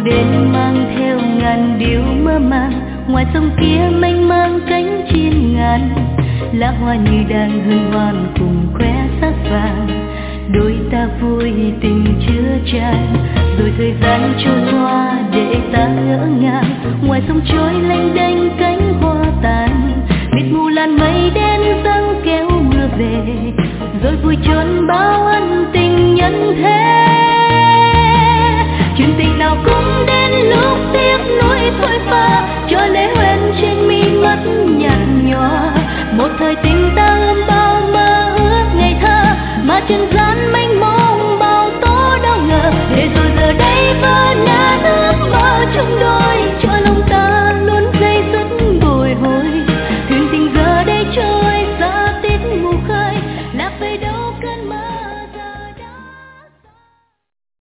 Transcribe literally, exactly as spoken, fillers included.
đến mang theo ngàn điều mơ màng. Ngoài sông kia mênh mang cánh chim ngàn, lá hoa như đang hân hoan cùng khoe sắc vàng. Đôi ta vui tình chưa tràn, rồi thời gian trôi qua để ta ngỡ ngàng. Ngoài sông trôi lênh đênh cánh hoa tàn, mịt mù làn mây đen giăng kéo mưa về, rồi vui chôn bao ân tình nhân thế. Chuyện tình nào cũng đến lúc tiếc nuối thôi pha, cho lễ hoen trên mi mắt nhạt nhòa. Một thời tình ta ươm bao mơ ước ngày thơ, mà trần gian mênh mông bao tố đâu ngờ. Để rồi